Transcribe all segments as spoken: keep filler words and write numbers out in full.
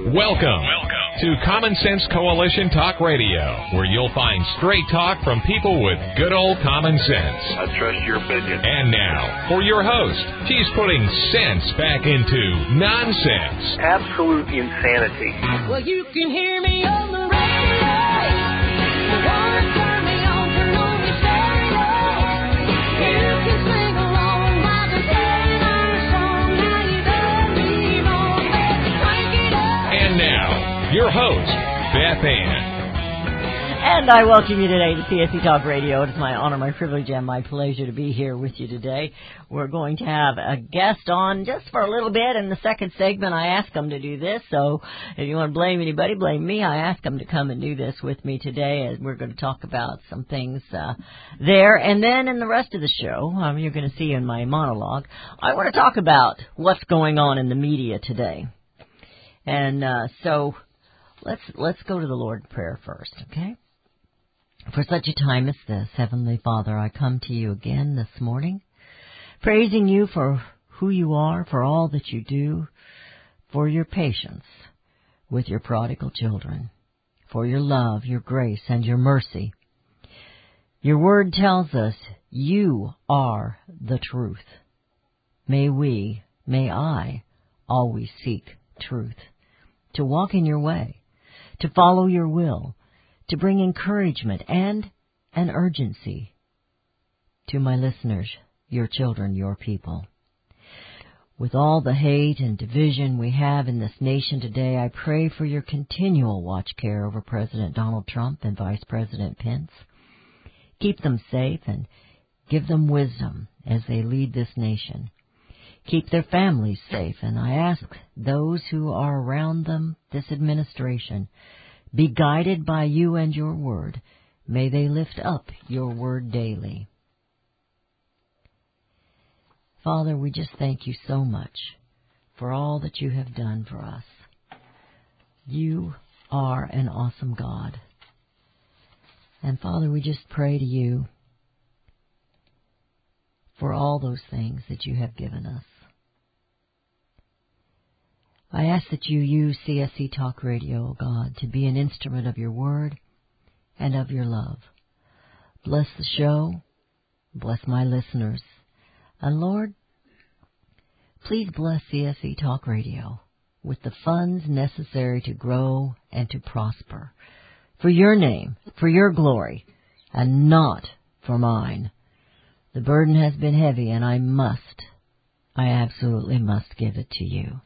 Welcome, Welcome to Common Sense Coalition Talk Radio, where you'll find straight talk from people with good old common sense. I trust your opinion. And now, for your host, she's putting sense back into nonsense. Absolute insanity. Well, you can hear me on the radio. You want to turn me on, turn on me stereo. You can sing along while they're playing our song. Now you done me wrong, baby, crank it up. And now, your host, Beth Ann. And I welcome you today to C S C Talk Radio. It is my honor, my privilege, and my pleasure to be here with you today. We're going to have a guest on just for a little bit. In the second segment, I asked them to do this. So if you want to blame anybody, blame me. I asked them to come and do this with me today, and we're going to talk about some things uh, there. And then in the rest of the show, um, you're going to see in my monologue, I want to talk about what's going on in the media today. And uh, so let's let's go to the Lord in prayer first, okay? For such a time as this, Heavenly Father, I come to you again this morning, praising you for who you are, for all that you do, for your patience with your prodigal children, for your love, your grace, and your mercy. Your word tells us you are the truth. May we, may I, always seek truth, to walk in your way, to follow your will, to bring encouragement and an urgency to my listeners, your children, your people. With all the hate and division we have in this nation today, I pray for your continual watch care over President Donald Trump and Vice President Pence. Keep them safe and give them wisdom as they lead this nation. Keep their families safe, and I ask those who are around them, this administration, be guided by you and your word. May they lift up your word daily. Father, we just thank you so much for all that you have done for us. You are an awesome God. And Father, we just pray to you for all those things that you have given us. I ask that you use C S C Talk Radio, God, to be an instrument of your word and of your love. Bless the show. Bless my listeners. And Lord, please bless C S C Talk Radio with the funds necessary to grow and to prosper. For your name, for your glory, and not for mine. The burden has been heavy, and I must, I absolutely must give it to you.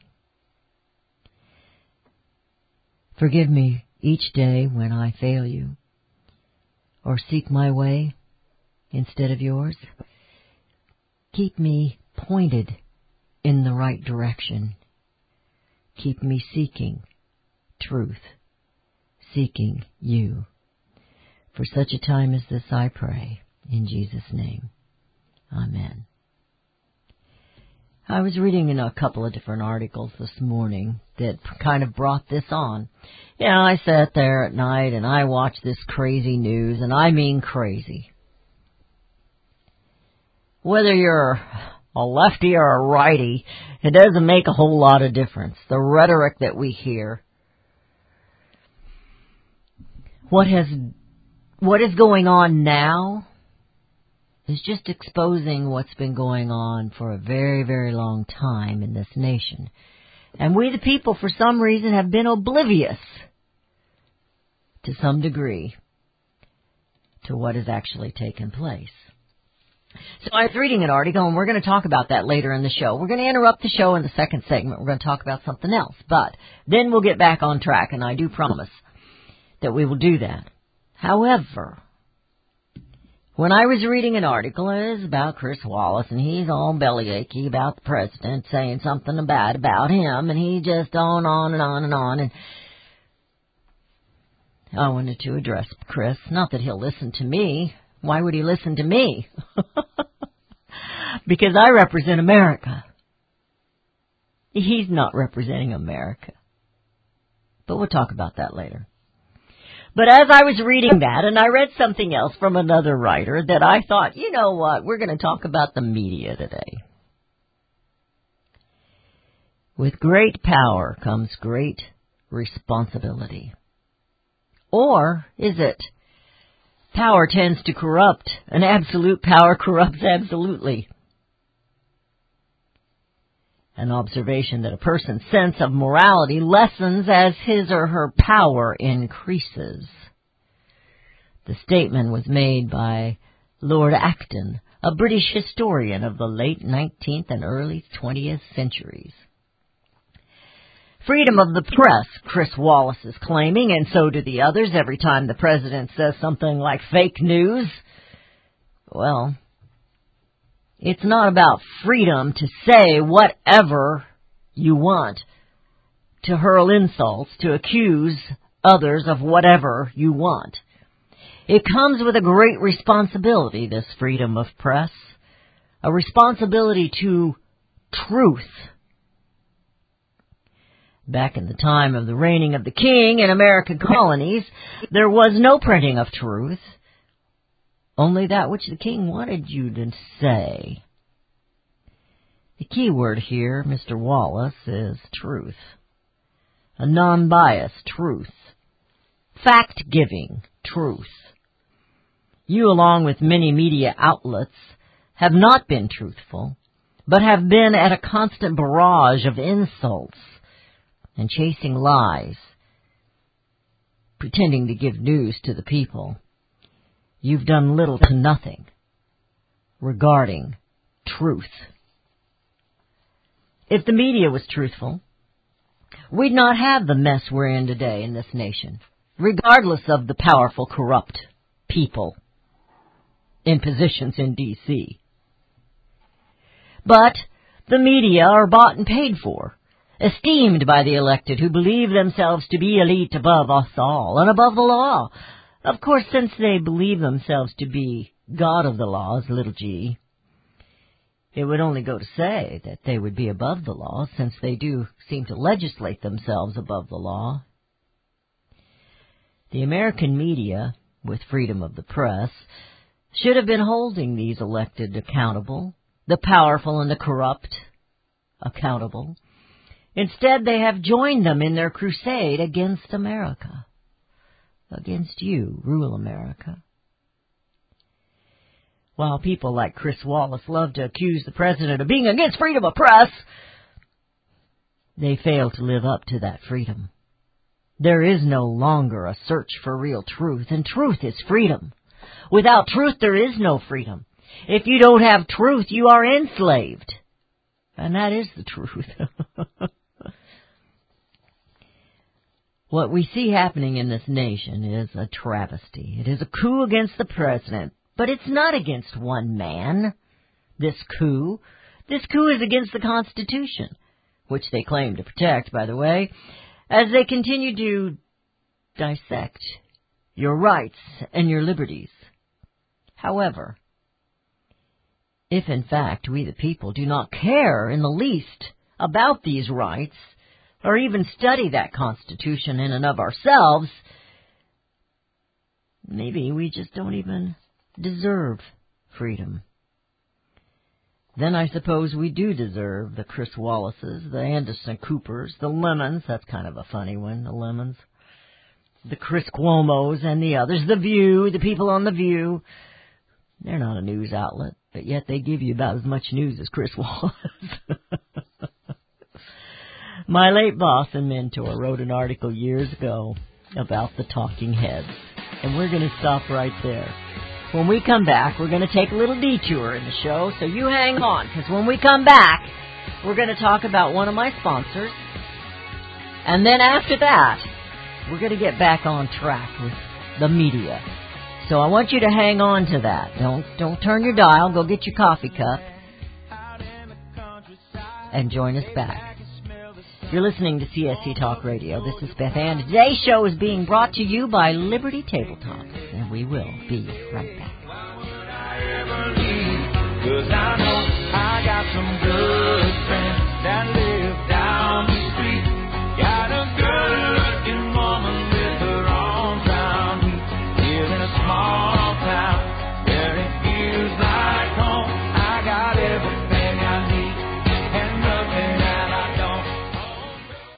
Forgive me each day when I fail you or seek my way instead of yours. Keep me pointed in the right direction. Keep me seeking truth, seeking you. For such a time as this I pray, in Jesus' name. Amen. I was reading in a couple of different articles this morning that kind of brought this on. You know, I sat there at night and I watched this crazy news, and I mean crazy. Whether you're a lefty or a righty, it doesn't make a whole lot of difference. The rhetoric that we hear. What has, what is going on now is just exposing what's been going on for a very, very long time in this nation. And we the people, for some reason, have been oblivious to some degree to what has actually taken place. So I was reading an article, and we're going to talk about that later in the show. We're going to interrupt the show in the second segment. We're going to talk about something else. But then we'll get back on track, and I do promise that we will do that. However, when I was reading an article, it was about Chris Wallace, and he's all bellyachy about the president, saying something bad about him, and he just on, on, and on, and on. And I wanted to address Chris. Not that he'll listen to me. Why would he listen to me? Because I represent America. He's not representing America. But we'll talk about that later. But as I was reading that, and I read something else from another writer, that I thought, you know what, we're going to talk about the media today. With great power comes great responsibility? Or is it power tends to corrupt, and absolute power corrupts absolutely? An observation that a person's sense of morality lessens as his or her power increases. The statement was made by Lord Acton, a British historian of the late nineteenth and early twentieth centuries. Freedom of the press, Chris Wallace is claiming, and so do the others every time the president says something like fake news. Well, it's not about freedom to say whatever you want, to hurl insults, to accuse others of whatever you want. It comes with a great responsibility, this freedom of press, a responsibility to truth. Back in the time of the reigning of the king in American colonies, there was no printing of truth, only that which the king wanted you to say. The key word here, Mister Wallace, is truth. A non-biased truth. Fact-giving truth. You, along with many media outlets, have not been truthful, but have been at a constant barrage of insults and chasing lies, pretending to give news to the people. You've done little to nothing regarding truth. If the media was truthful, we'd not have the mess we're in today in this nation, regardless of the powerful, corrupt people in positions in D C But the media are bought and paid for, esteemed by the elected who believe themselves to be elite above us all and above the law. Of course, since they believe themselves to be God of the laws, little g, it would only go to say that they would be above the law, since they do seem to legislate themselves above the law. The American media, with freedom of the press, should have been holding these elected accountable, the powerful and the corrupt accountable. Instead, they have joined them in their crusade against America. Against you, rule America. While people like Chris Wallace love to accuse the president of being against freedom of press, they fail to live up to that freedom. There is no longer a search for real truth, and truth is freedom. Without truth, there is no freedom. If you don't have truth, you are enslaved. And that is the truth. What we see happening in this nation is a travesty. It is a coup against the president, but it's not against one man, this coup. This coup is against the Constitution, which they claim to protect, by the way, as they continue to dissect your rights and your liberties. However, if in fact we the people do not care in the least about these rights, or even study that Constitution in and of ourselves, maybe we just don't even deserve freedom. Then I suppose we do deserve the Chris Wallaces, the Anderson Coopers, the Lemons, that's kind of a funny one, the Lemons, the Chris Cuomos and the others, The View, the people on The View. They're not a news outlet, but yet they give you about as much news as Chris Wallace. My late boss and mentor wrote an article years ago about the talking heads, and we're going to stop right there. When we come back, we're going to take a little detour in the show, so you hang on, because when we come back, we're going to talk about one of my sponsors, and then after that, we're going to get back on track with the media. So I want you to hang on to that. Don't don't turn your dial. Go get your coffee cup and join us back. You're listening to C S C Talk Radio. This is Beth Ann. Today's show is being brought to you by Liberty Tabletop, and we will be right back. Why would I ever leave? 'Cause I know I got some good friends that live down the street. Got a good-looking woman with her own brown teeth. Live in a small town where it feels like home. I got everything I need and nothing that I don't.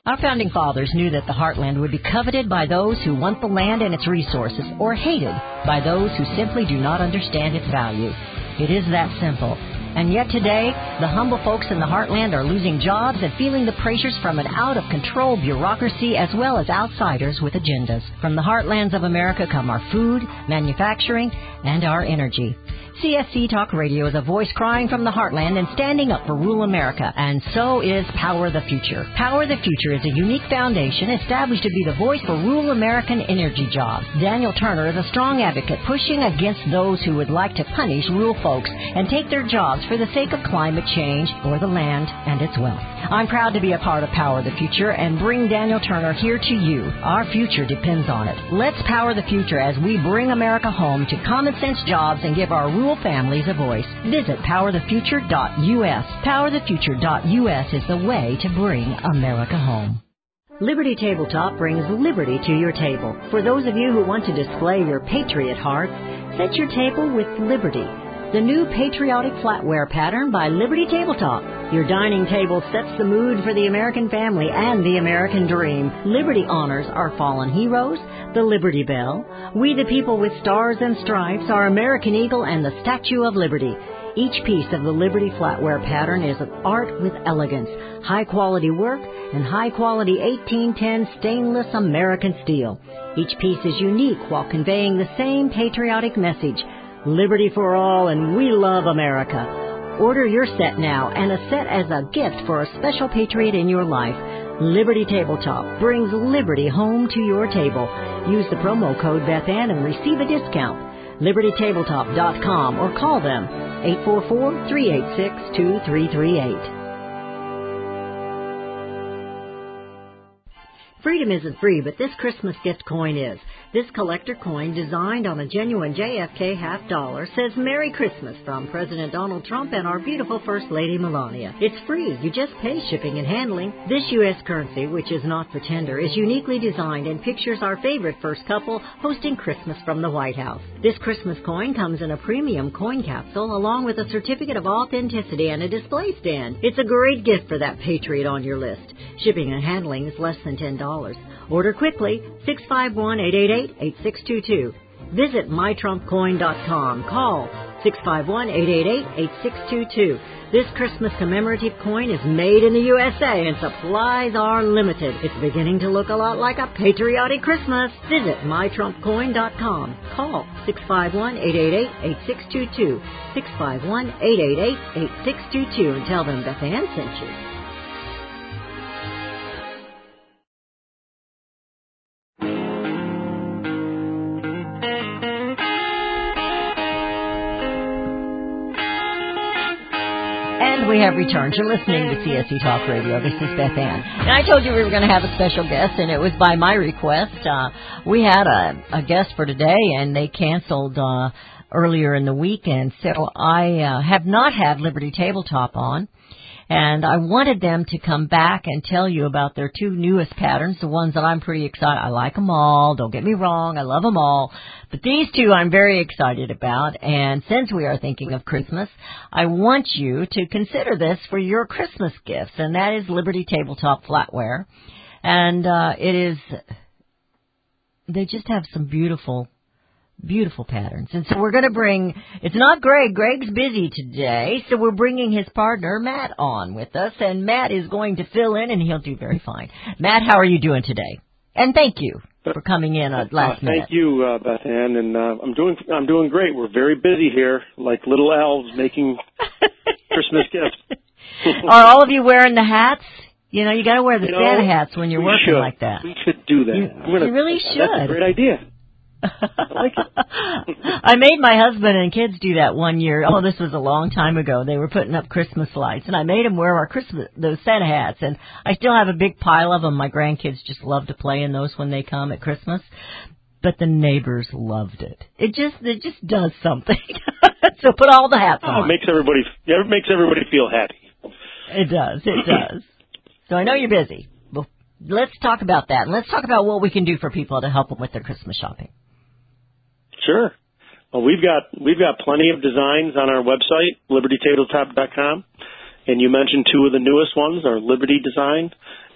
Our founding fathers knew that the heartland would be coveted by those who want the land and its resources, or hated by those who simply do not understand its value. It is that simple. And yet today, the humble folks in the heartland are losing jobs and feeling the pressures from an out-of-control bureaucracy as well as outsiders with agendas. From the heartlands of America come our food, manufacturing, and our energy. C S C Talk Radio is a voice crying from the heartland and standing up for rural America, and so is Power the Future. Power the Future is a unique foundation established to be the voice for rural American energy jobs. Daniel Turner is a strong advocate pushing against those who would like to punish rural folks and take their jobs for the sake of climate change or the land and its wealth. I'm proud to be a part of Power the Future and bring Daniel Turner here to you. Our future depends on it. Let's power the future as we bring America home to common sense jobs and give our rural families a voice. Visit power the future dot U S. power the future dot U S is the way to bring America home. Liberty Tabletop brings liberty to your table. For those of you who want to display your patriot heart, set your table with Liberty, the new patriotic flatware pattern by Liberty Tabletop. Your dining table sets the mood for the American family and the American dream. Liberty honors our fallen heroes, the Liberty Bell, We the People with Stars and Stripes, our American Eagle, and the Statue of Liberty. Each piece of the Liberty flatware pattern is of art with elegance, high-quality work, and high-quality eighteen ten stainless American steel. Each piece is unique while conveying the same patriotic message, liberty for all, and we love America. Order your set now and a set as a gift for a special patriot in your life. Liberty Tabletop brings liberty home to your table. Use the promo code Beth Ann and receive a discount. liberty tabletop dot com or call them eight four four, three eight six, two three three eight. Freedom isn't free, but this Christmas gift coin is. This collector coin, designed on a genuine J F K half dollar, says Merry Christmas from President Donald Trump and our beautiful First Lady Melania. It's free. You just pay shipping and handling. This U S currency, which is not for tender, is uniquely designed and pictures our favorite first couple hosting Christmas from the White House. This Christmas coin comes in a premium coin capsule along with a certificate of authenticity and a display stand. It's a great gift for that patriot on your list. Shipping and handling is less than ten dollars. Order quickly, six five one, eight eight eight, eight six two two. Visit my trump coin dot com. Call six five one, eight eight eight, eight six two two. This Christmas commemorative coin is made in the U S A and supplies are limited. It's beginning to look a lot like a patriotic Christmas. Visit my trump coin dot com. Call six five one, eight eight eight, eight six two two. six five one, eight eight eight, eight six two two and tell them Beth Ann sent you. We have returned. You're listening to C S C Talk Radio. This is Beth Ann. And I told you we were going to have a special guest, and it was by my request. Uh, we had a, a guest for today, and they canceled uh, earlier in the weekend. So I uh, have not had Liberty Tabletop on. And I wanted them to come back and tell you about their two newest patterns, the ones that I'm pretty excited. I like them all. Don't get me wrong. I love them all. But these two I'm very excited about. And since we are thinking of Christmas, I want you to consider this for your Christmas gifts. And that is Liberty Tabletop Flatware. And uh, it is, they just have some beautiful Beautiful patterns. And so we're going to bring, it's not Greg. Greg's busy today, so we're bringing his partner, Matt, on with us. And Matt is going to fill in, and he'll do very fine. Matt, how are you doing today? And thank you for coming in at last uh, minute. Thank you, uh, Beth Ann. And uh, I'm doing I'm doing great. We're very busy here, like little elves making Christmas gifts. Are all of you wearing the hats? You know, you got to wear the you Santa know, hats when you're working should. like that. We should do that. You, gonna, you really should. That's a great idea. I like it. I made my husband and kids do that one year. Oh, this was a long time ago. They were putting up Christmas lights, and I made them wear our Christmas those Santa hats. And I still have a big pile of them. My grandkids just love to play in those when they come at Christmas. But the neighbors loved it. It just it just does something. So put all the hats oh, on. It makes everybody it makes everybody feel happy. It does. It does. So I know you're busy. Well, let's talk about that, and let's talk about what we can do for people to help them with their Christmas shopping. Sure. Well, we've got we've got plenty of designs on our website, liberty tabletop dot com, and you mentioned two of the newest ones are Liberty Design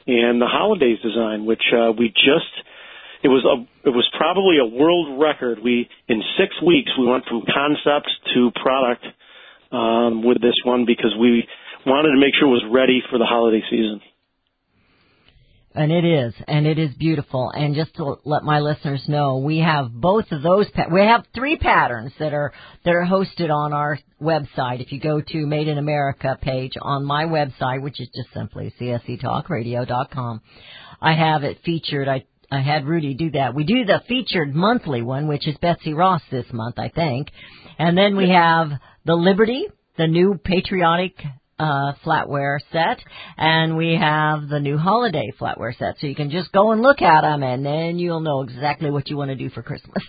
and the holidays design, which uh, we just it was a it was probably a world record. We in six weeks we went from concept to product um, with this one because we wanted to make sure it was ready for the holiday season. And it is, and it is beautiful. And just to let my listeners know, we have both of those. Pa- we have three patterns that are that are hosted on our website. If you go to Made in America page on my website, which is just simply c s e talk radio dot com, I have it featured. I I had Rudy do that. We do the featured monthly one, which is Betsy Ross this month, I think, and then we have the Liberty, the new patriotic Uh, flatware set, and we have the new holiday flatware set. So you can just go and look at them, and then you'll know exactly what you want to do for Christmas.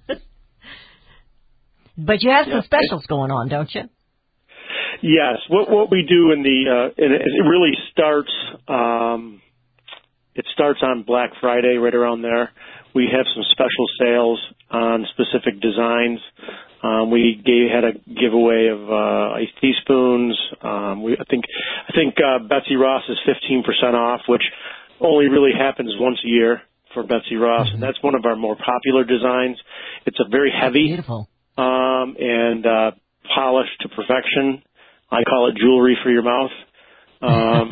But you have some specials going on, don't you? Yes. What what we do in the uh, and it really starts. Um, it starts on Black Friday, right around there. We have some special sales on specific designs. Um, we gave, had a giveaway of uh, iced teaspoons. Um, we, I think I think uh, Betsy Ross is fifteen percent off, which only really happens once a year for Betsy Ross, mm-hmm. and that's one of our more popular designs. It's a very heavy Beautiful. Um, and uh, polished to perfection. I call it jewelry for your mouth. Um,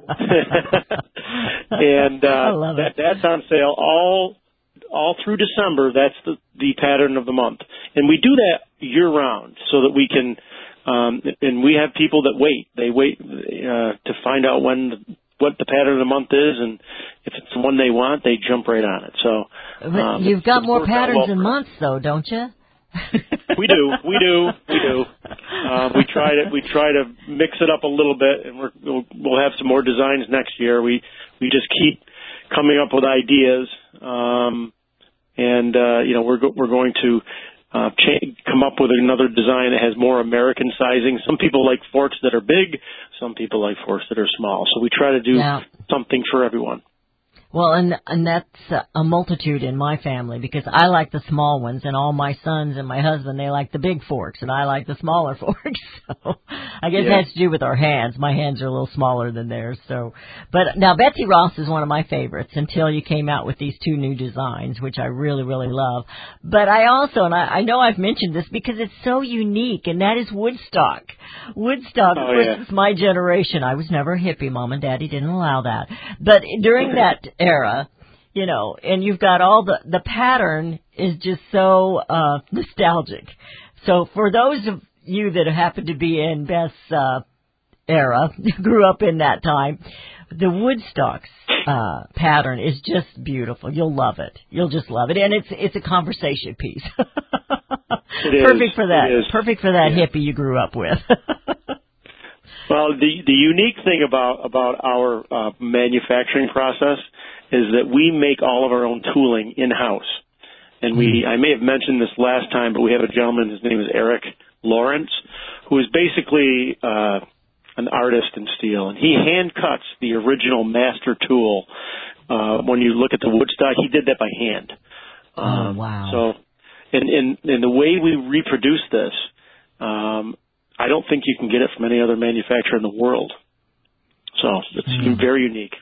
and uh, I love that, it. that's on sale all. All through December, that's the, the pattern of the month. And we do that year-round so that we can, um, and we have people that wait. They wait uh, to find out when the, what the pattern of the month is, and if it's the one they want, they jump right on it. So um, You've got it's more worked out patterns well than for us. months, though, don't you? We do, we do, we do. Um, we try to we try to mix it up a little bit, and we're, we'll, we'll have some more designs next year. We we just keep coming up with ideas. Um, And, uh, you know, we're, go- we're going to uh, cha- come up with another design that has more American sizing. Some people like forks that are big. Some people like forks that are small. So we try to do Yeah. something for everyone. Well, and and that's a multitude in my family because I like the small ones, and all my sons and my husband, they like the big forks, and I like the smaller forks. So I guess Yeah. it has to do with our hands. My hands are a little smaller than theirs. So, but now Betsy Ross is one of my favorites until you came out with these two new designs, which I really, really love. But I also, and I, I know I've mentioned this because it's so unique, and that is Woodstock. Woodstock, Oh, of course, yeah. is my generation. I was never a hippie. Mom and Daddy didn't allow that. But during that era, you know, and you've got all the, the pattern is just so uh, nostalgic. So for those of you that happen to be in Beth's uh, era, grew up in that time, the Woodstock uh, pattern is just beautiful. You'll love it. You'll just love it. And it's it's a conversation piece. It is. Perfect for that. It is. Perfect for that Yeah. hippie you grew up with. Well, the the unique thing about about our uh, manufacturing process is that we make all of our own tooling in-house. And we, I may have mentioned this last time, but we have a gentleman, his name is Eric Lawrence, who is basically uh, an artist in steel. And he hand cuts the original master tool. Uh, when you look at the Woodstock, he did that by hand. Oh, Um, wow. So, in, in, in the way we reproduce this, um, I don't think you can get it from any other manufacturer in the world. So it's Mm. very unique.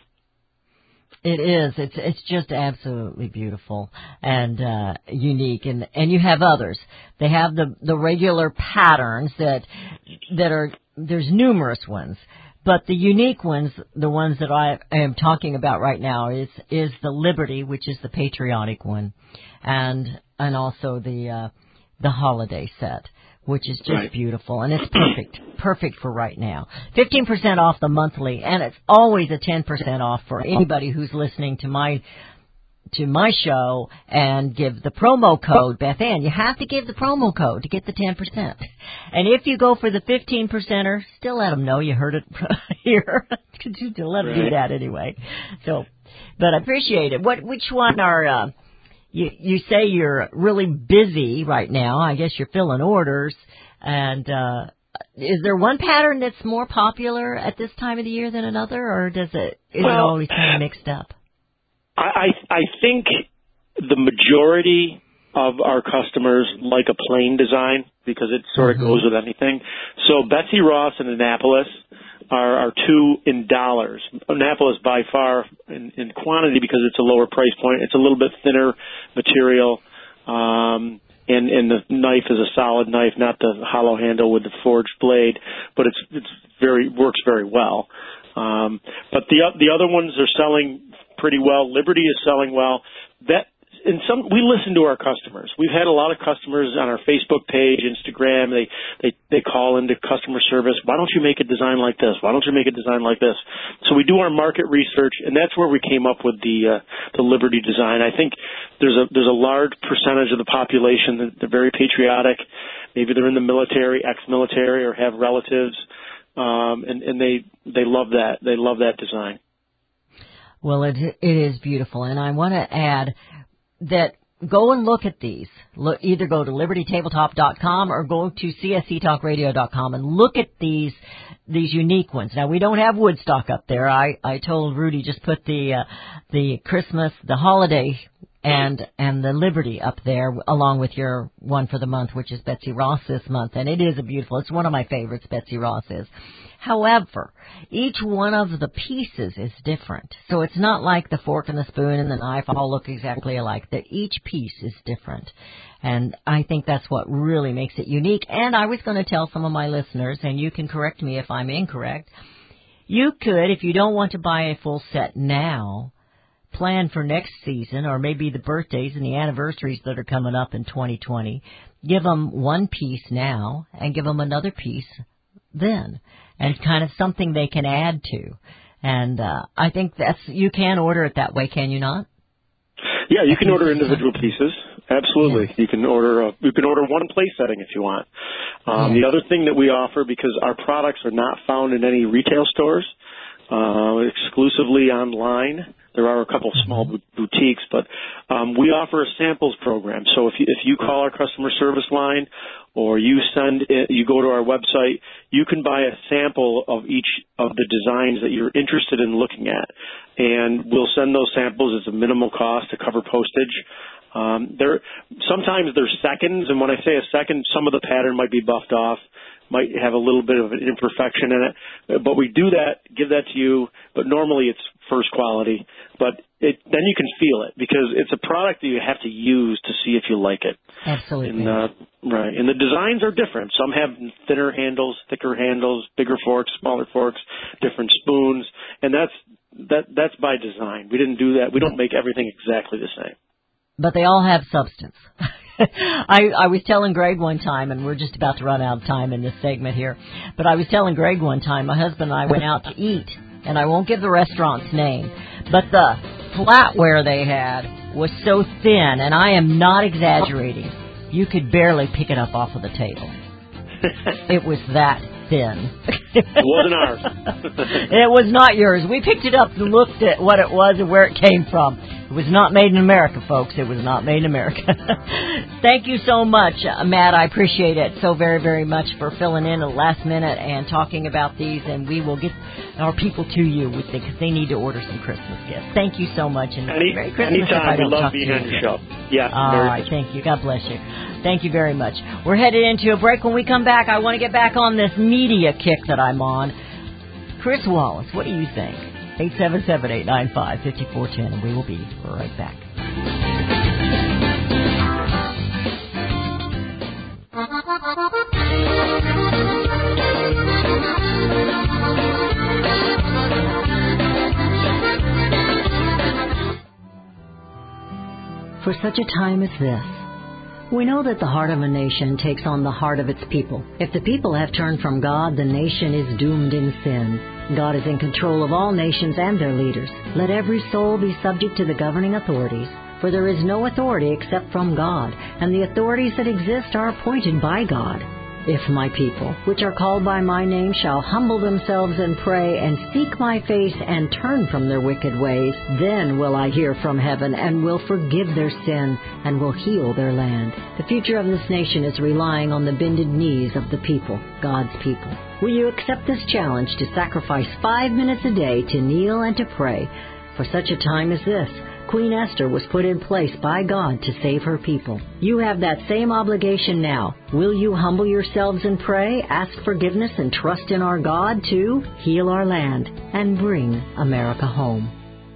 It is. It's it's just absolutely beautiful and uh, unique, and and you have others. They have the the regular patterns that that are there's numerous ones, but the unique ones, the ones that I am talking about right now, is is the Liberty, which is the patriotic one, and and also the uh, the holiday set, which is just Right. beautiful, and it's perfect, perfect for right now. fifteen percent off the monthly, and it's always a ten percent off for anybody who's listening to my to my show and give the promo code, Beth Ann. You have to give the promo code to get the ten percent. And if you go for the fifteen percenter, still let them know you heard it here. Just let them do Right. that anyway. So, but I appreciate it. What, which one are, uh, You, you say you're really busy right now. I guess you're filling orders. And uh, is there one pattern that's more popular at this time of the year than another, or does it is Well, it always kind of mixed up? I, I I think the majority of our customers like a plain design because it sort of Mm-hmm. goes with anything. So Betsy Ross in Annapolis are, are two in dollars. Napa is by far in, in quantity because it's a lower price point. It's a little bit thinner material, um, and, and the knife is a solid knife, not the hollow handle with the forged blade, but it's it's very works very well. Um, but the the other ones are selling pretty well. Liberty is selling well. That in some we listen to our customers. We've had a lot of customers on our Facebook page, Instagram. They they they call into customer service. Why don't you make a design like this? Why don't you make a design like this? So we do our market research, and that's where we came up with the uh, the Liberty design. I think there's a there's a large percentage of the population that they're very patriotic. Maybe they're in the military, ex-military, or have relatives, um, and and they they love that. They love that design. Well, it it is beautiful, and I want to add that go and look at these. Look, either go to liberty tabletop dot com or go to c s c talk radio dot com and look at these these unique ones. Now, we don't have Woodstock up there. I, I told Rudy just put the uh, the Christmas, the holiday, and and the Liberty up there along with your one for the month, which is Betsy Ross this month. And it is a beautiful, it's one of my favorites, Betsy Ross is. However, each one of the pieces is different. So it's not like the fork and the spoon and the knife all look exactly alike. That each piece is different. And I think that's what really makes it unique. And I was going to tell some of my listeners, and you can correct me if I'm incorrect, you could, if you don't want to buy a full set now, plan for next season or maybe the birthdays and the anniversaries that are coming up in twenty twenty. Give them one piece now and give them another piece then. And kind of something they can add to. And uh, I think that's, you can order it that way, can you not? Yeah, you can order individual pieces. Absolutely. Yes. You can order a, you can order one place setting if you want. Um, yes. The other thing that we offer, because our products are not found in any retail stores, uh, exclusively online. There are a couple of small boutiques, but um, we offer a samples program. So if you, if you call our customer service line or you send it, you go to our website, you can buy a sample of each of the designs that you're interested in looking at, and we'll send those samples as a minimal cost to cover postage. Um, there sometimes there's seconds, and when I say a second, some of the pattern might be buffed off, might have a little bit of an imperfection in it, but we do that, give that to you, but normally it's first quality, but it, then you can feel it, because it's a product that you have to use to see if you like it. Absolutely. And, uh, right, and the designs are different. Some have thinner handles, thicker handles, bigger forks, smaller forks, different spoons, and that's, that, that's by design. We didn't do that. We don't make everything exactly the same. But they all have substance. I, I was telling Greg one time, and we're just about to run out of time in this segment here, but I was telling Greg one time, my husband and I went out to eat, and I won't give the restaurant's name, but the flatware they had was so thin, and I am not exaggerating, you could barely pick it up off of the table. It was that thin. It wasn't ours. It was not yours. We picked it up and looked at what it was and where it came from. It was not made in America, folks. It was not made in America. Thank you so much, uh, Matt. I appreciate it so very, very much for filling in at the last minute and talking about these, and we will get our people to you with because they need to order some Christmas gifts. Thank you so much, and Any, Merry Christmas. Anytime. If I don't we love talk being to on you your show. Yeah. All right. Thank you. God bless you. Thank you very much. We're headed into a break. When we come back, I want to get back on this media kick that I'm on. Chris Wallace, what do you think? eight seven seven, eight nine five, five four one zero, and we will be right back. For such a time as this, we know that the heart of a nation takes on the heart of its people. If the people have turned from God, the nation is doomed in sin. God is in control of all nations and their leaders. Let every soul be subject to the governing authorities, for there is no authority except from God, and the authorities that exist are appointed by God. If my people, which are called by my name, shall humble themselves and pray and seek my face and turn from their wicked ways, then will I hear from heaven and will forgive their sin and will heal their land. The future of this nation is relying on the bended knees of the people, God's people. Will you accept this challenge to sacrifice five minutes a day to kneel and to pray? For such a time as this, Queen Esther was put in place by God to save her people. You have that same obligation now. Will you humble yourselves and pray, ask forgiveness, and trust in our God to heal our land and bring America home?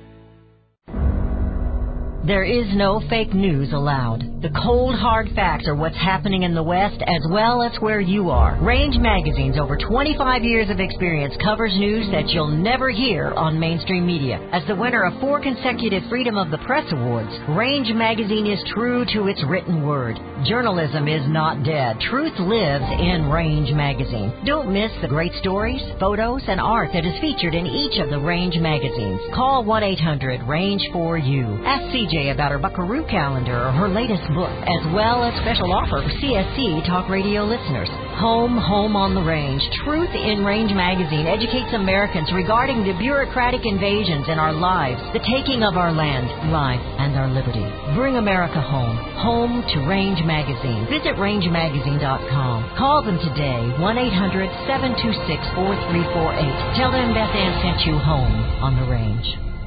There is no fake news allowed. The cold, hard facts are what's happening in the West as well as where you are. Range Magazine's over twenty-five years of experience covers news that you'll never hear on mainstream media. As the winner of four consecutive Freedom of the Press Awards, Range Magazine is true to its written word. Journalism is not dead. Truth lives in Range Magazine. Don't miss the great stories, photos, and art that is featured in each of the Range magazines. Call one eight hundred range four U. Ask C J about her Buckaroo calendar or her latest book, as well as special offer for C S C Talk Radio listeners. Home, Home on the Range. Truth in Range Magazine educates Americans regarding the bureaucratic invasions in our lives, the taking of our land, life, and our liberty. Bring America home. Home to Range Magazine. Visit range magazine dot com. Call them today, one eight hundred seven two six four three four eight. Tell them Beth Ann sent you home on the Range.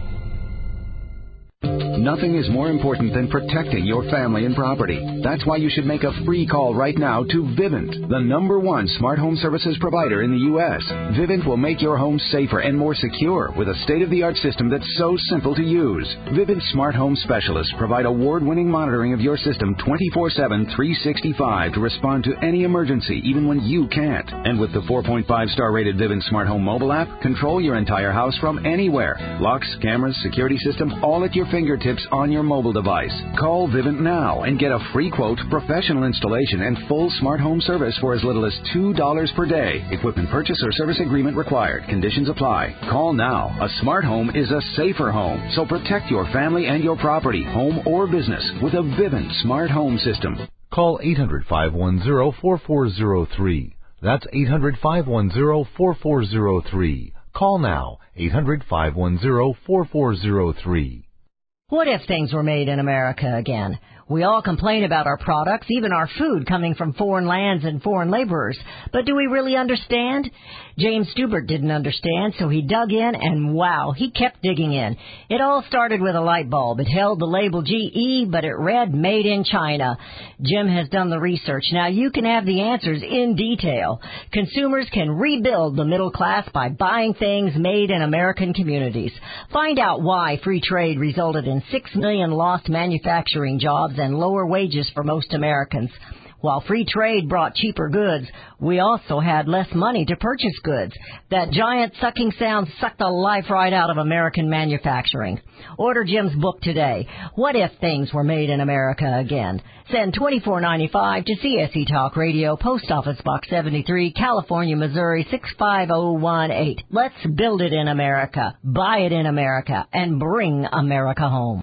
Nothing is more important than protecting your family and property. That's why you should make a free call right now to Vivint, the number one smart home services provider in the U S Vivint will make your home safer and more secure with a state-of-the-art system that's so simple to use. Vivint smart home specialists provide award-winning monitoring of your system twenty-four seven, three sixty-five to respond to any emergency, even when you can't. And with the four point five star rated Vivint smart home mobile app, control your entire house from anywhere. Locks, cameras, security system, all at your fingertips on your mobile device. Call Vivint now and get a free quote, professional installation, and full smart home service for as little as two dollars per day. Equipment purchase or service agreement required. Conditions apply. Call now. A smart home is a safer home. So protect your family and your property, home or business, with a Vivint smart home system. Call eight hundred, five one zero, four four zero three. That's eight hundred, five one zero, four four zero three. Call now. eight hundred, five one zero, four four zero three. What if things were made in America again? We all complain about our products, even our food, coming from foreign lands and foreign laborers. But do we really understand? James Stubert didn't understand, so he dug in, and wow, he kept digging in. It all started with a light bulb. It held the label G E, but it read Made in China. Jim has done the research. Now you can have the answers in detail. Consumers can rebuild the middle class by buying things made in American communities. Find out why free trade resulted in six million lost manufacturing jobs and lower wages for most Americans. While free trade brought cheaper goods, we also had less money to purchase goods. That giant sucking sound sucked the life right out of American manufacturing. Order Jim's book today, What If Things Were Made in America Again? Send twenty-four ninety-five to C S C Talk Radio, Post Office Box seventy-three, California, Missouri, six five zero one eight. Let's build it in America, buy it in America, and bring America home.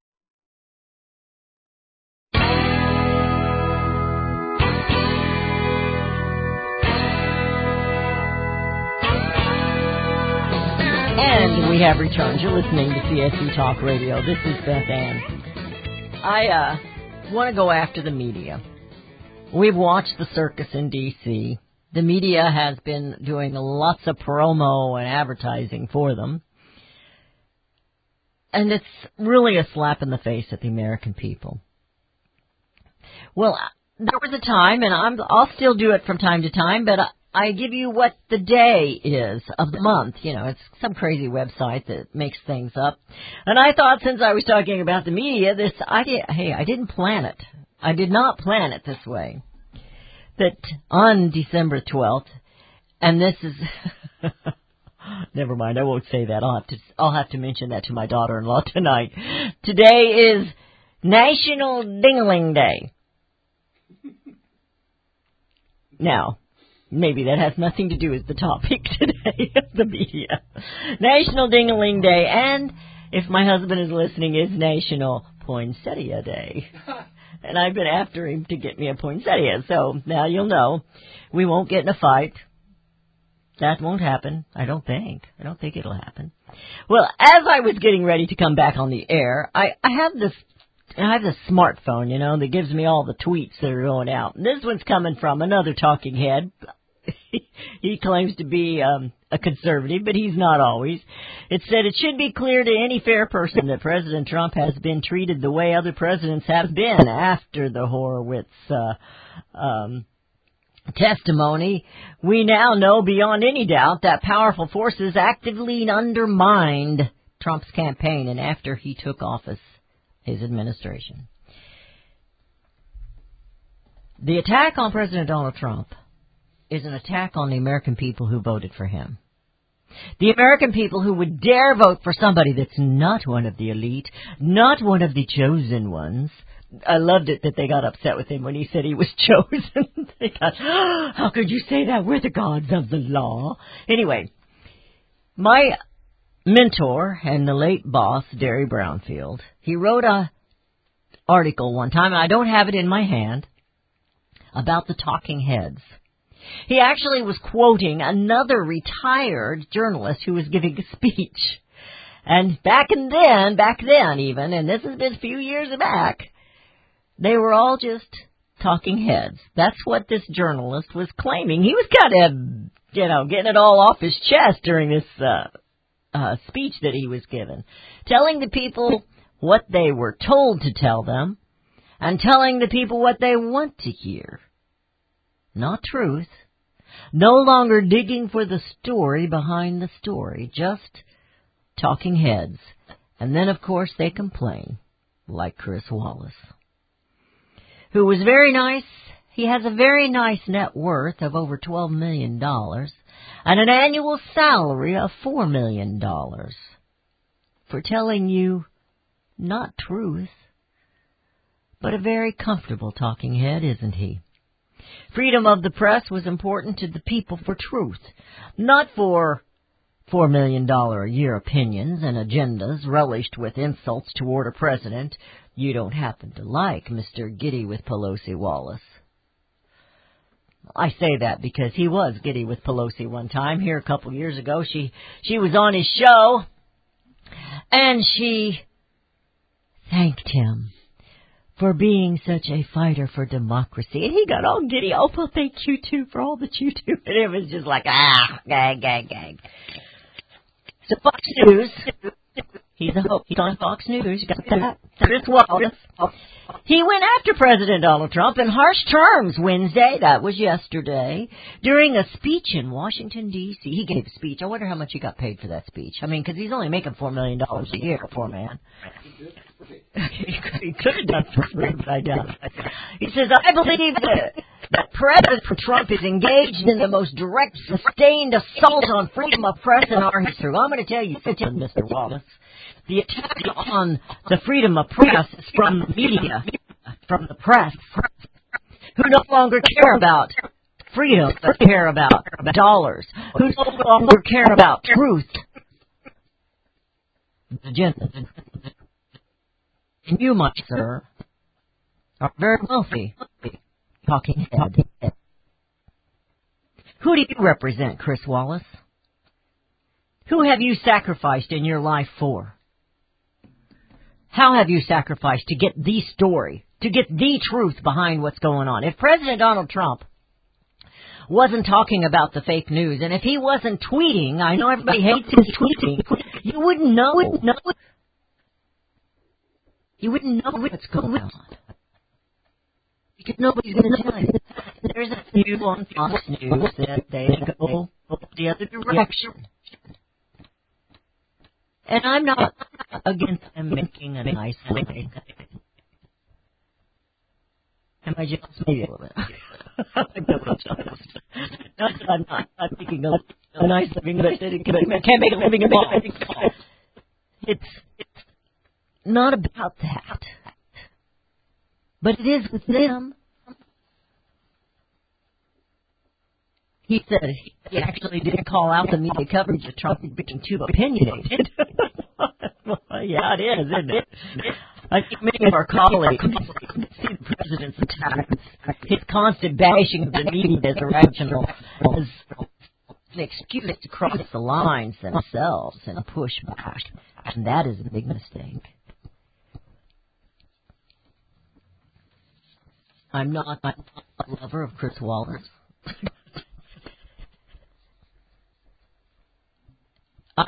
And we have returned. You're listening to C S C Talk Radio. This is Beth Ann. I uh, want to go after the media. We've watched the circus in D C The media has been doing lots of promo and advertising for them. And it's really a slap in the face at the American people. Well, there was a time, and I'm, I'll still do it from time to time, but I, I give you what the day is of the month. You know, it's some crazy website that makes things up. And I thought, since I was talking about the media, this idea, hey, I didn't plan it. I did not plan it this way. That on December twelfth, and this is, never mind, I won't say that. I'll have to, I'll have to mention that to my daughter-in-law tonight. Today is National Ding-a-ling Day. Now, maybe that has nothing to do with the topic today of the media. National Ding-a-ling Day, and if my husband is listening, is National Poinsettia Day. And I've been after him to get me a poinsettia, so now you'll know. We won't get in a fight. That won't happen, I don't think. I don't think it'll happen. Well, as I was getting ready to come back on the air, I, I have this I have this smartphone, you know, that gives me all the tweets that are going out. And this one's coming from another talking head. He claims to be um, a conservative, but he's not always. It said it should be clear to any fair person that President Trump has been treated the way other presidents have been after the Horowitz uh, um, testimony. We now know beyond any doubt that powerful forces actively undermined Trump's campaign and after he took office, his administration. The attack on President Donald Trump is an attack on the American people who voted for him. The American people who would dare vote for somebody that's not one of the elite, not one of the chosen ones. I loved it that they got upset with him when he said he was chosen. They got, oh, how could you say that? We're the gods of the law. Anyway, my mentor and the late boss, Derry Brownfield, he wrote a article one time, and I don't have it in my hand, about the talking heads. He actually was quoting another retired journalist who was giving a speech. And back and then, back then even, and this has been a few years back, they were all just talking heads. That's what this journalist was claiming. He was kind of, you know, getting it all off his chest during this uh, uh, speech that he was given, telling the people what they were told to tell them and telling the people what they want to hear. Not truth. No longer digging for the story behind the story. Just talking heads. And then, of course, they complain, like Chris Wallace, who was very nice. He has a very nice net worth of over twelve million dollars and an annual salary of four million dollars for telling you not truth, but a very comfortable talking head, isn't he? Freedom of the press was important to the people for truth, not for four million dollars a year opinions and agendas relished with insults toward a president you don't happen to like, Mister Giddy with Pelosi Wallace. I say that because he was giddy with Pelosi one time here a couple years ago. She she was on his show, and she thanked him for being such a fighter for democracy. And he got all giddy. Oh, well, thank you, too, for all that you do. And it was just like, ah, gag, gag, gag. So Fox News, he's a hope. He's on Fox News. You got that? Chris Wallace. He went after President Donald Trump in harsh terms Wednesday, that was yesterday, during a speech in Washington, D C He gave a speech. I wonder how much he got paid for that speech. I mean, because he's only making four million dollars a year, poor man. He could have done for free, but I doubt it. He says, I believe that, that President Trump is engaged in the most direct, sustained assault on freedom of press in our history. Well, I'm going to tell you, Mister Wallace, the attack on the freedom of press is from the media, from the press, who no longer care about freedom, but care about dollars, who no longer care about truth. Agenda. And you, much sir, are very wealthy, talking head. Who do you represent, Chris Wallace? Who have you sacrificed in your life for? How have you sacrificed to get the story, to get the truth behind what's going on? If President Donald Trump wasn't talking about the fake news, and if he wasn't tweeting, I know everybody hates his tweeting, you wouldn't know it. Know it. You wouldn't know what's going on. Because nobody's going to tell you. There's a few on Fox News that they go the other direction. And I'm not against them making a nice living. Am I just maybe a little bit? I'm not. I'm making a, a nice living, but I can't make a living at all. It's, it's not about that. But it is with them. He said he actually didn't call out the media coverage of Trump being too opinionated. Well, yeah, it is, isn't it? I think many of our colleagues see the president's attacks, his constant bashing of the media as irrational, as an excuse to cross the lines themselves and push back. And that is a big mistake. I'm not a lover of Chris Wallace.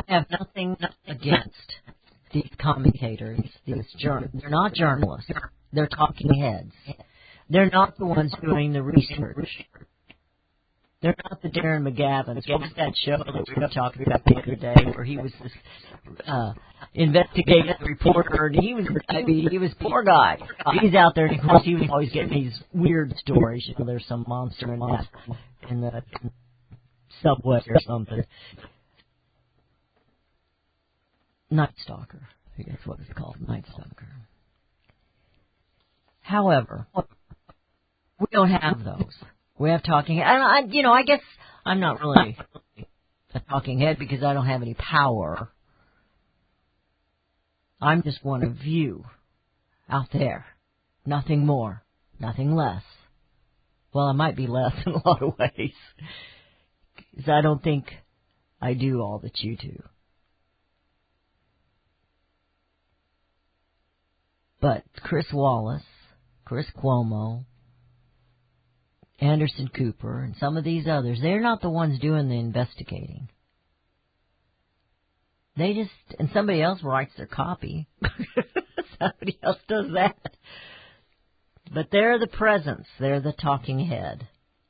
I have nothing against these commentators. These jour- They're not journalists. They're talking heads. They're not the ones doing the research. They're not the Darren McGavins. What was that show that we were talking about the other day where he was this uh, investigative reporter, and he was, I mean, he was poor guy. He's out there, and of course, he was always getting these weird stories. You know, there's some monster in the, in the subway or something. Night Stalker. I think that's what it's called, Night Stalker. However, we don't have those. We have talking head. I, you know, I guess I'm not really a talking head because I don't have any power. I'm just one of you out there. Nothing more. Nothing less. Well, I might be less in a lot of ways. Because I don't think I do all that you do. But Chris Wallace, Chris Cuomo, Anderson Cooper, and some of these others, they're not the ones doing the investigating. They just, and somebody else writes their copy. Somebody else does that. But they're the presence. They're the talking head.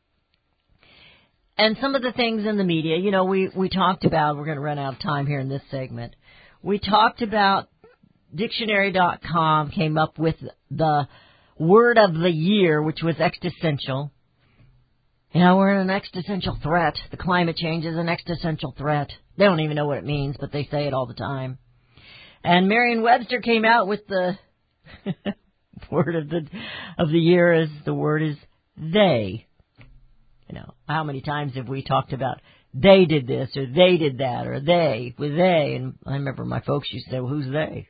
And some of the things in the media, you know, we, we talked about, we're going to run out of time here in this segment. We talked about dictionary dot com came up with the word of the year, which was existential. You know, we're in an existential threat. The climate change is an existential threat. They don't even know what it means, but they say it all the time. And Merriam-Webster came out with the word of the of the year as the word is they. You know, how many times have we talked about they did this or they did that or they with they? And I remember my folks used to say, well, who's they?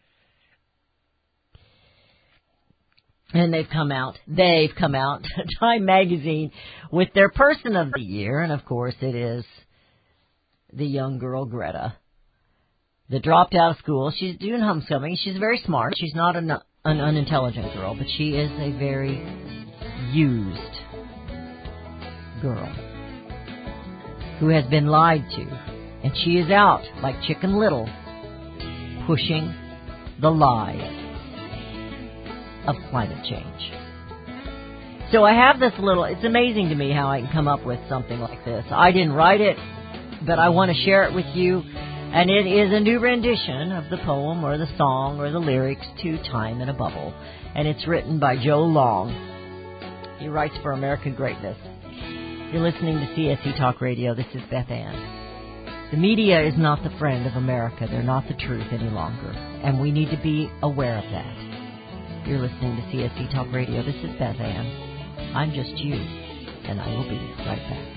And they've come out, they've come out, Time Magazine, with their person of the year. And, of course, it is the young girl, Greta, that dropped out of school. She's doing homecoming. She's very smart. She's not an, an unintelligent girl, but she is a very used girl who has been lied to. And she is out, like Chicken Little, pushing the lie of climate change. So I have this little, it's amazing to me how I can come up with something like this. I didn't write it, but I want to share it with you. And it is a new rendition of the poem or the song or the lyrics to Time in a Bubble. And it's written by Joe Long. He writes for American Greatness. You're listening to C S C Talk Radio. This is Beth Ann. The media is not the friend of America. They're not the truth any longer. And we need to be aware of that. You're listening to C S C Talk Radio. This is Beth Ann. I'm just you, and I will be right back.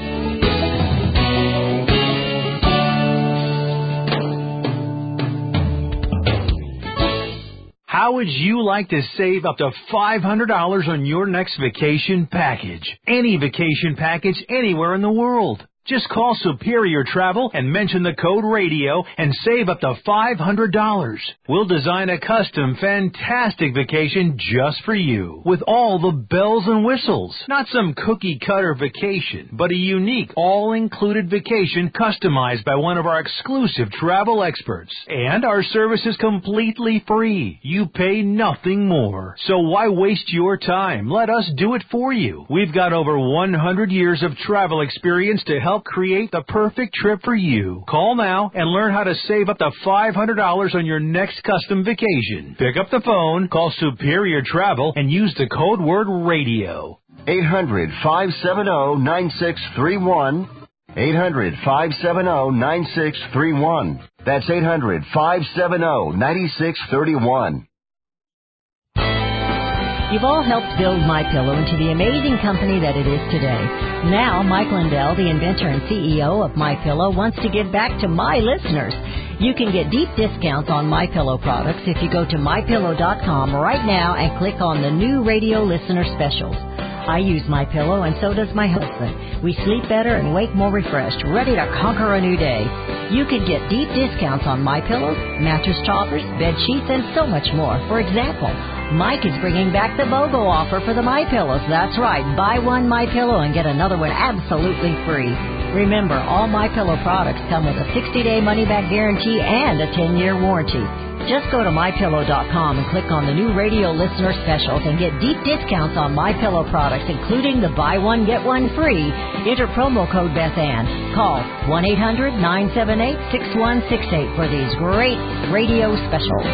How would you like to save up to five hundred dollars on your next vacation package? Any vacation package anywhere in the world. Just call Superior Travel and mention the code radio and save up to five hundred dollars. We'll design a custom, fantastic vacation just for you with all the bells and whistles. Not some cookie-cutter vacation, but a unique, all-included vacation customized by one of our exclusive travel experts. And our service is completely free. You pay nothing more. So why waste your time? Let us do it for you. We've got over one hundred years of travel experience to help create the perfect trip for you. Call now and learn how to save up to five hundred dollars on your next custom vacation. Pick up the phone, call Superior Travel, and use the code word radio. eight hundred, five seven zero, nine six three one. eight hundred, five seven zero, nine six three one. That's eight hundred, five seven zero, nine six three one. You've all helped build MyPillow into the amazing company that it is today. Now, Mike Lindell, the inventor and C E O of MyPillow, wants to give back to my listeners. You can get deep discounts on MyPillow products if you go to my pillow dot com right now and click on the new radio listener specials. I use MyPillow, and so does my husband. We sleep better and wake more refreshed, ready to conquer a new day. You can get deep discounts on MyPillows, mattress toppers, bed sheets, and so much more. For example, Mike is bringing back the BOGO offer for the MyPillows. That's right. Buy one MyPillow and get another one absolutely free. Remember, all MyPillow products come with a sixty-day money-back guarantee and a ten-year warranty. Just go to my pillow dot com and click on the new radio listener specials and get deep discounts on MyPillow products, including the buy one, get one free. Enter promo code Beth Ann. Call one eight hundred nine seven eight six one six eight for these great radio specials.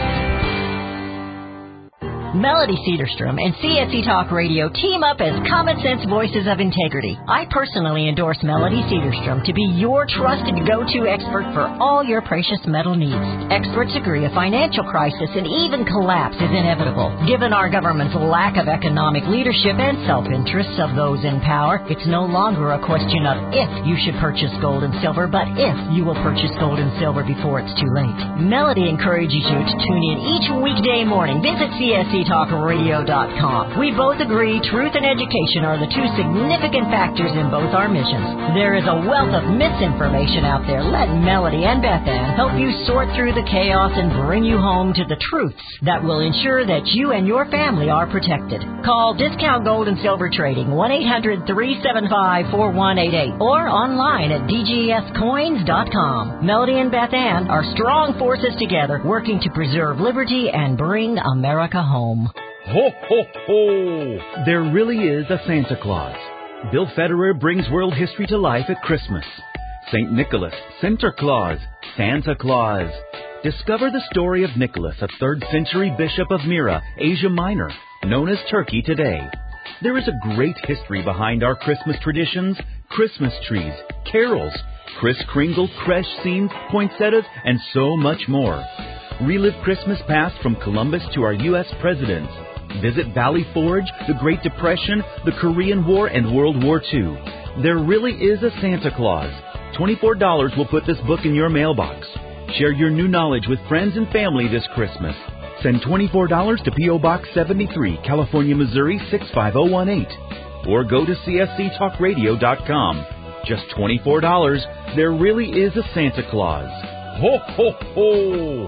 Melody Cedarstrom and C S C Talk Radio team up as Common Sense Voices of Integrity. I personally endorse Melody Cedarstrom to be your trusted go-to expert for all your precious metal needs. Experts agree a financial crisis and even collapse is inevitable. Given our government's lack of economic leadership and self-interests of those in power, it's no longer a question of if you should purchase gold and silver, but if you will purchase gold and silver before it's too late. Melody encourages you to tune in each weekday morning. Visit C S C talk radio dot com. We both agree truth and education are the two significant factors in both our missions. There is a wealth of misinformation out there. Let Melody and Beth Ann help you sort through the chaos and bring you home to the truths that will ensure that you and your family are protected. Call Discount Gold and Silver Trading one eight hundred three seven five four one eight eight or online at d g s coins dot com. Melody and Beth Ann are strong forces together working to preserve liberty and bring America home. Ho, ho, ho! There really is a Santa Claus. Bill Federer brings world history to life at Christmas. Saint Nicholas, Santa Claus, Santa Claus. Discover the story of Nicholas, a third century bishop of Myra, Asia Minor, known as Turkey today. There is a great history behind our Christmas traditions, Christmas trees, carols, Kris Kringle creche scenes, poinsettias, and so much more. Relive Christmas past from Columbus to our U S presidents. Visit Valley Forge, the Great Depression, the Korean War, and World War Two. There really is a Santa Claus. twenty-four dollars will put this book in your mailbox. Share your new knowledge with friends and family this Christmas. Send twenty-four dollars to P O. Box seventy-three, California, Missouri six five zero one eight. Or go to C S C talk radio dot com. Just twenty-four dollars. There really is a Santa Claus. Ho, ho, ho!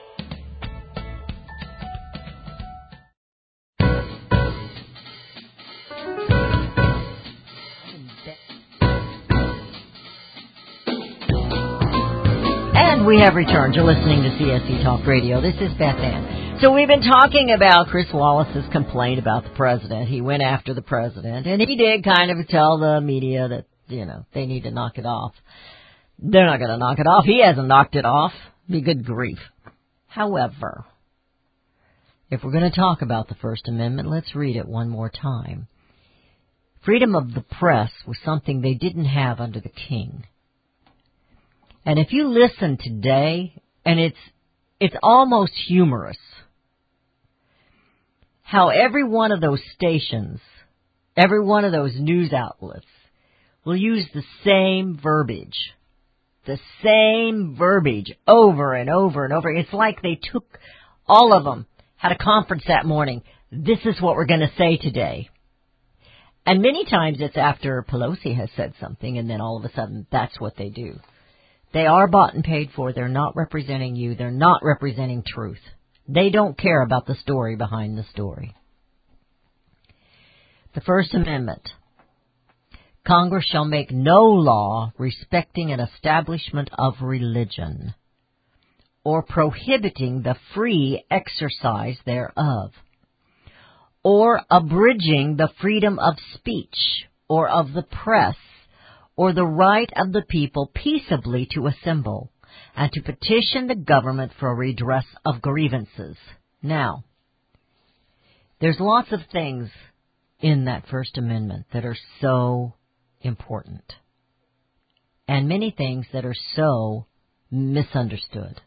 We have returned. You're listening to C S C Talk Radio. This is Beth Ann. So we've been talking about Chris Wallace's complaint about the president. He went after the president, and he did kind of tell the media that, you know, they need to knock it off. They're not going to knock it off. He hasn't knocked it off. Be good grief. However, if we're going to talk about the First Amendment, let's read it one more time. Freedom of the press was something they didn't have under the king. And if you listen today, and it's it's almost humorous, how every one of those stations, every one of those news outlets will use the same verbiage, the same verbiage over and over and over. It's like they took all of them, had a conference that morning. This is what we're going to say today. And many times it's after Pelosi has said something, and then all of a sudden that's what they do. They are bought and paid for. They're not representing you. They're not representing truth. They don't care about the story behind the story. The First Amendment. Congress shall make no law respecting an establishment of religion or prohibiting the free exercise thereof or abridging the freedom of speech or of the press or the right of the people peaceably to assemble, and to petition the government for redress of grievances. Now, there's lots of things in that First Amendment that are so important, and many things that are so misunderstood.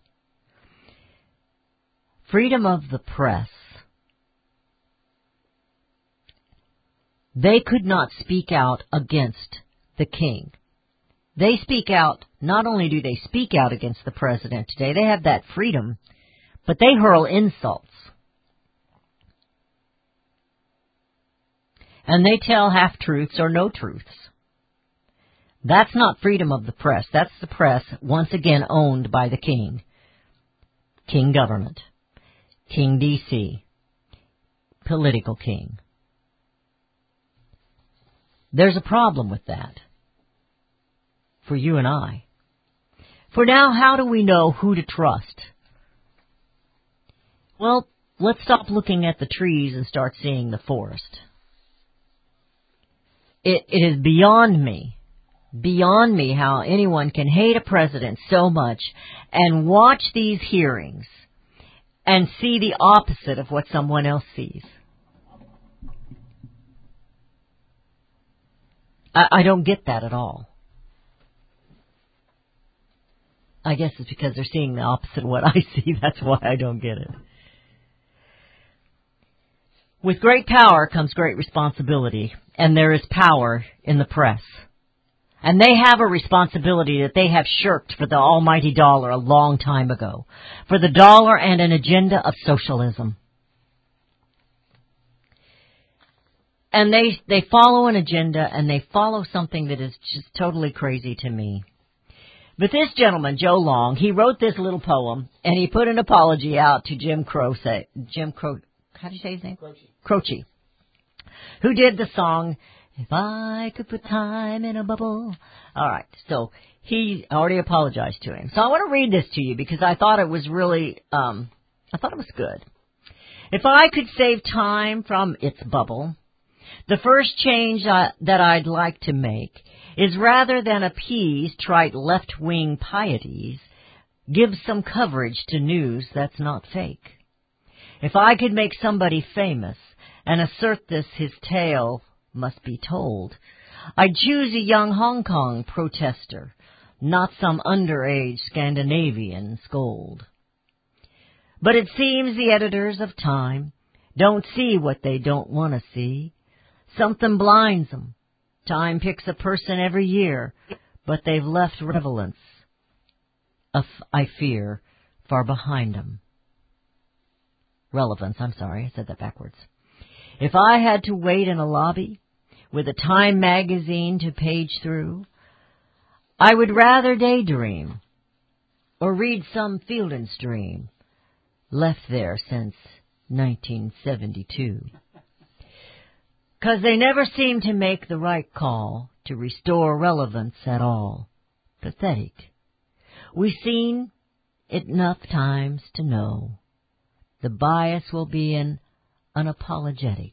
Freedom of the press. They could not speak out against the king. They speak out, not only do they speak out against the president today, they have that freedom, but they hurl insults. And they tell half-truths or no truths. That's not freedom of the press. That's the press, once again, owned by the king. King government. King D C. Political king. There's a problem with that. for you and I. For now, how do we know who to trust? Well, let's stop looking at the trees and start seeing the forest. It, it is beyond me, beyond me how anyone can hate a president so much and watch these hearings and see the opposite of what someone else sees. I, I don't get that at all. I guess it's because they're seeing the opposite of what I see. That's why I don't get it. With great power comes great responsibility, and there is power in the press. And they have a responsibility that they have shirked for the almighty dollar a long time ago, for the dollar and an agenda of socialism. And they, they follow an agenda, and they follow something that is just totally crazy to me. But this gentleman, Joe Long, he wrote this little poem, and he put an apology out to Jim Croce, Jim Croce, how do you say his name? Croce. Croce, who did the song, If I Could Put Time in a Bubble. All right, so he already apologized to him. So I want to read this to you because I thought it was really, um, I thought it was good. If I could save time from its bubble, the first change I, that I'd like to make is rather than appease trite left-wing pieties, give some coverage to news that's not fake. If I could make somebody famous and assert this his tale must be told, I'd choose a young Hong Kong protester, not some underage Scandinavian scold. But it seems the editors of Time don't see what they don't want to see. Something blinds them. Time picks a person every year, but they've left relevance, I fear, far behind them. Relevance, I'm sorry, I said that backwards. If I had to wait in a lobby with a Time magazine to page through, I would rather daydream or read some Fielding's dream, left there since nineteen seventy-two. 'Cause they never seem to make the right call to restore relevance at all. Pathetic. We've seen it enough times to know the bias will be an unapologetic.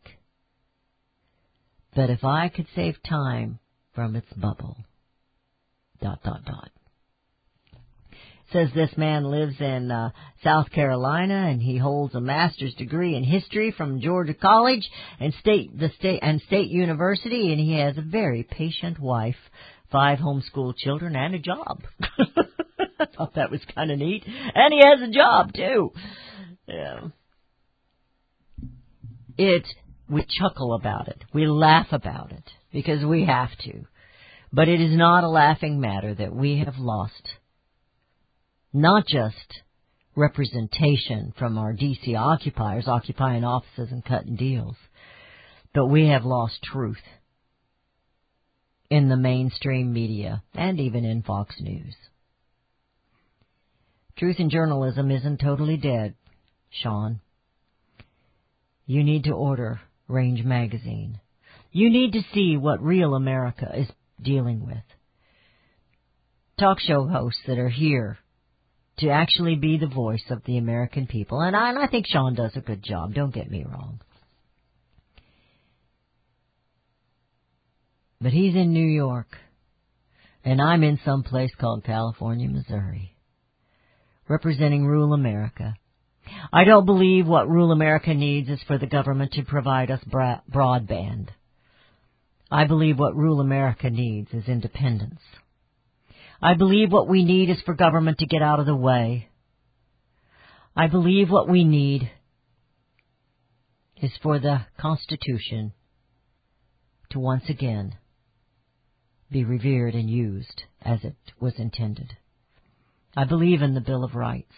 But if I could save time from its bubble, dot, dot, dot. Says this man lives in uh, South Carolina, and he holds a master's degree in history from Georgia College and state the state and State University, and he has a very patient wife, five homeschool children, and a job. I thought that was kind of neat, and he has a job too. Yeah. It we chuckle about it, we laugh about it because we have to, but it is not a laughing matter that we have lost. Not just representation from our D C occupiers occupying offices and cutting deals, but we have lost truth in the mainstream media and even in Fox News. Truth in journalism isn't totally dead, Sean. You need to order Range Magazine. You need to see what real America is dealing with. Talk show hosts that are here to actually be the voice of the American people. And I, and I think Sean does a good job, don't get me wrong. But he's in New York, and I'm in some place called California, Missouri, representing rural America. I don't believe what rural America needs is for the government to provide us bra- broadband. I believe what rural America needs is independence. I believe what we need is for government to get out of the way. I believe what we need is for the Constitution to once again be revered and used as it was intended. I believe in the Bill of Rights.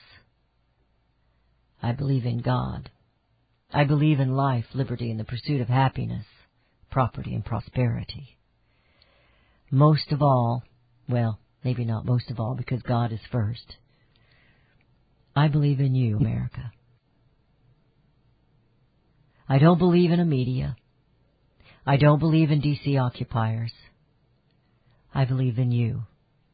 I believe in God. I believe in life, liberty, and the pursuit of happiness, property, and prosperity. Most of all, well, maybe not most of all, because God is first. I believe in you, America. I don't believe in a media. I don't believe in D C occupiers. I believe in you,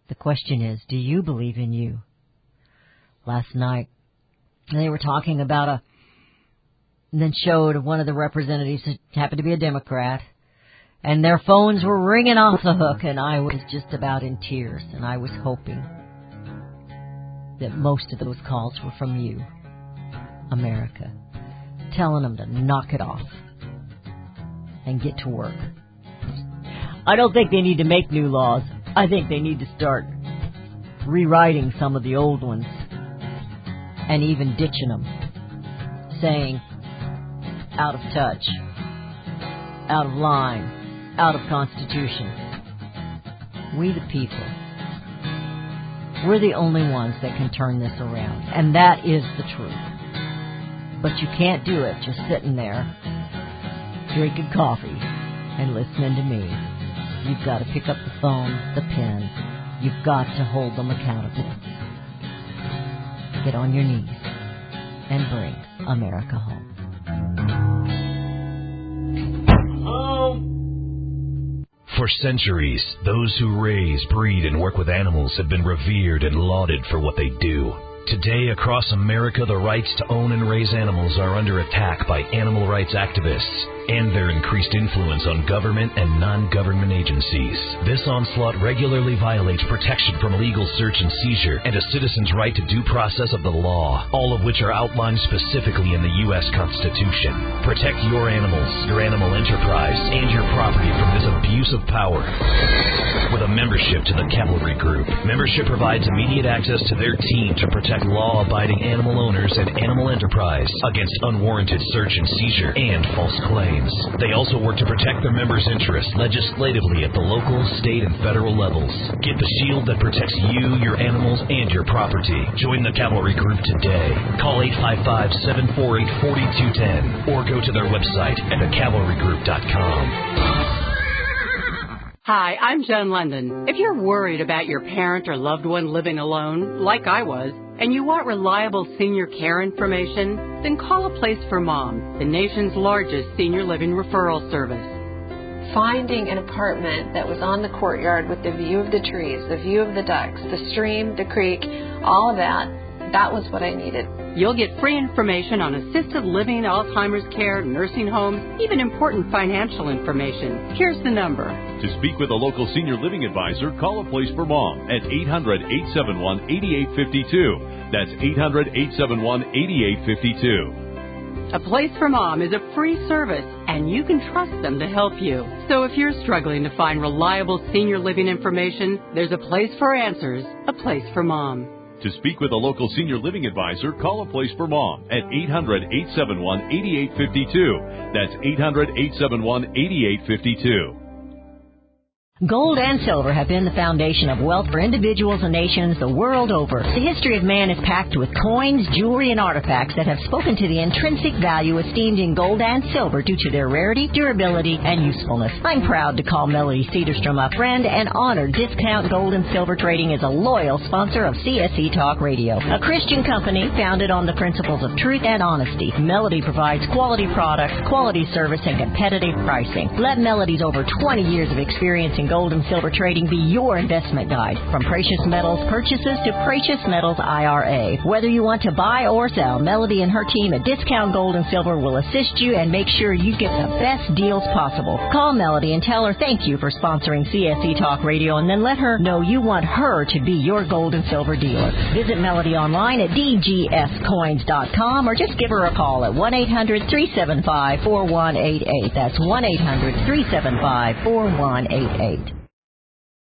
The question is, do you believe in you? Last night, they were talking about a, and then showed one of the representatives that happened to be a Democrat, and their phones were ringing off the hook, and I was just about in tears, and I was hoping that most of those calls were from you, America, telling them to knock it off and get to work. I don't think they need to make new laws. I think they need to start rewriting some of the old ones and even ditching them, saying out of touch, out of line, out of Constitution. We the people, we're the only ones that can turn this around, and that is the truth. But you can't do it just sitting there, drinking coffee, and listening to me. You've got to pick up the phone, the pen. You've got to hold them accountable. Get on your knees and bring America home. For centuries, those who raise, breed, and work with animals have been revered and lauded for what they do. Today, across America, the rights to own and raise animals are under attack by animal rights activists and their increased influence on government and non-government agencies. This onslaught regularly violates protection from illegal search and seizure and a citizen's right to due process of the law, all of which are outlined specifically in the U S Constitution. Protect your animals, your animal enterprise, and your property from this abuse of power. With a membership to the Cavalry Group, membership provides immediate access to their team to protect law-abiding animal owners and animal enterprise against unwarranted search and seizure and false claims. They also work to protect their members' interests legislatively at the local, state, and federal levels. Get the shield that protects you, your animals, and your property. Join the Cavalry Group today. Call eight five five, seven four eight, four two one zero or go to their website at the cavalry group dot com. Hi, I'm Joan London. If you're worried about your parent or loved one living alone, like I was, and you want reliable senior care information, then call A Place for Mom, the nation's largest senior living referral service. Finding an apartment that was on the courtyard with the view of the trees, the view of the ducks, the stream, the creek, all of that, that was what I needed. You'll get free information on assisted living, Alzheimer's care, nursing homes, even important financial information. Here's the number. To speak with a local senior living advisor, call A Place for Mom at eight hundred, eight seven one, eight eight five two. That's eight hundred, eight seven one, eight eight five two. A Place for Mom is a free service, and you can trust them to help you. So if you're struggling to find reliable senior living information, there's a place for answers, A Place for Mom. To speak with a local senior living advisor, call A Place for Mom at eight hundred, eight seven one, eight eight five two. That's eight hundred, eight seven one, eight eight five two. Gold and silver have been the foundation of wealth for individuals and nations the world over. The history of man is packed with coins, jewelry, and artifacts that have spoken to the intrinsic value esteemed in gold and silver due to their rarity, durability, and usefulness. I'm proud to call Melody Cedarstrom a friend and honor Discount Gold and Silver Trading as a loyal sponsor of C S E Talk Radio, a Christian company founded on the principles of truth and honesty. Melody provides quality products, quality service, and competitive pricing. Let Melody's over twenty years of experience in gold and silver trading be your investment guide. From precious metals purchases to precious metals I R A. Whether you want to buy or sell, Melody and her team at Discount Gold and Silver will assist you and make sure you get the best deals possible. Call Melody and tell her thank you for sponsoring C S E Talk Radio, and then let her know you want her to be your gold and silver dealer. Visit Melody online at d g s coins dot com or just give her a call at one eight hundred, three seven five, four one eight eight. That's one eight hundred, three seven five, four one eight eight.